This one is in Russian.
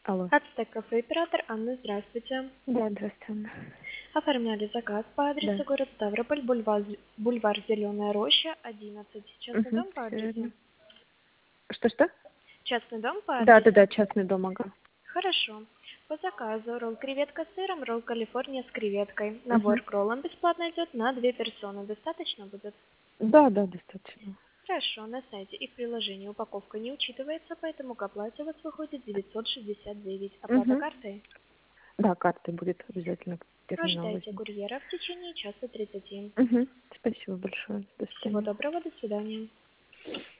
Алло. Ацтек кафе, оператор Анна, здравствуйте. Да, здравствуйте. Оформляли заказ по адресу Да. город Ставрополь, бульвар Зеленая Роща, 11. Частный Угу, дом по все адресу? верно. Что-что? Частный дом по Да, да, адресу? да, частный дом, ага. Хорошо. По заказу ролл креветка с сыром, ролл Калифорния с креветкой. Набор Угу. к роллам бесплатно идет на 2 персоны. Достаточно будет? Да, да, достаточно. Хорошо, на сайте и в приложении упаковка не учитывается, поэтому к оплате у вас выходит 969. Оплата Угу. картой? Да, карта будет обязательно к терминалу Ожидайте возьмите. курьера в течение часа 30. Угу. Спасибо большое. До Всего свидания. доброго, до свидания.